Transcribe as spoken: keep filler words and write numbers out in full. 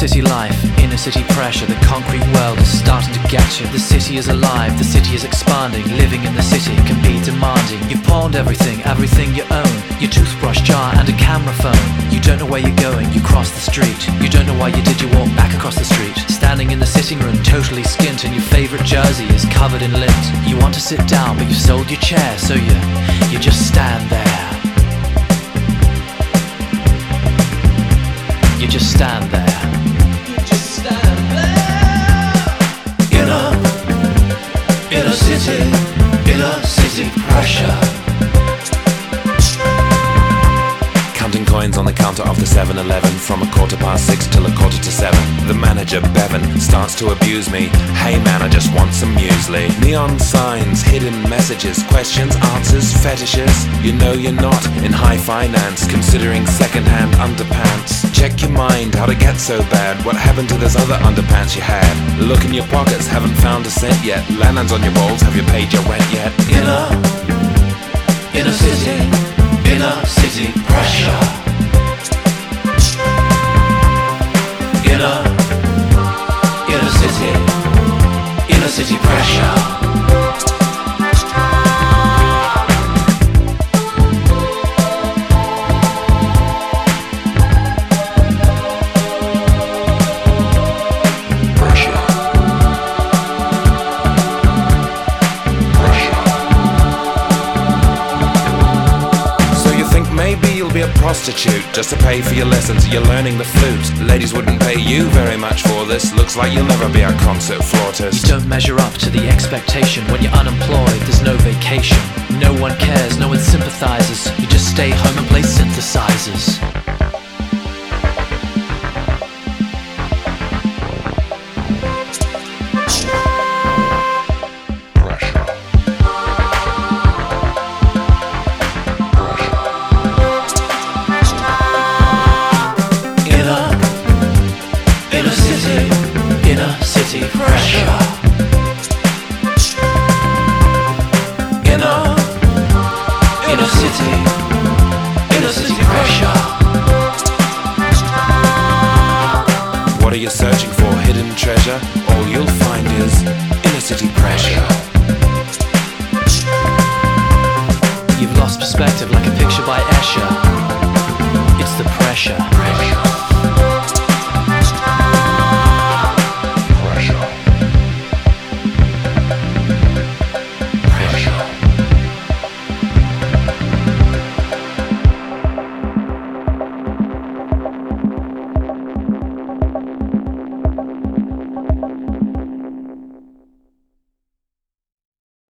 city life, inner city pressure. The concrete world is starting to get you. The city is alive, the city is expanding. Living in the city can be demanding. You've pawned everything, everything you own. Your toothbrush jar and a camera phone. You don't know where you're going, you cross the street. You don't know why you did, you walk back across the street. Standing in the sitting room, totally skint, and your favourite jersey is covered in lint. You want to sit down, but you've sold your chair, so you, you just stand there. You just stand there. You just stand there. Inner, inner city, inner city pressure. Counting coins on the counter of the seven eleven from a quarter past six till a quarter to seven. The manager, Bevan, starts to abuse me. Hey man, I just want some muesli. Neon signs, hidden messages, questions, answers, fetishes. You know you're not in high finance, considering second-hand underpants. Check your mind, how'd it get so bad? What happened to those other underpants you had? Look in your pockets, haven't found a cent yet. Landlines on your balls, have you paid your rent yet? Inner, inner city, inner city pressure. Inner, inner city, inner city pressure. Be a prostitute just to pay for your lessons. You're learning the flute. Ladies wouldn't pay you very much for this. Looks like you'll never be a concert flautist. You don't measure up to the expectation. When you're unemployed, there's no vacation. No one cares, no one sympathizes. You just stay home and play synthesizers. Inner city pressure. Inner, inner city, inner city pressure. What are you searching for? Hidden treasure? All you'll find is inner city pressure. You've lost perspective like a picture by Escher. It's the pressure.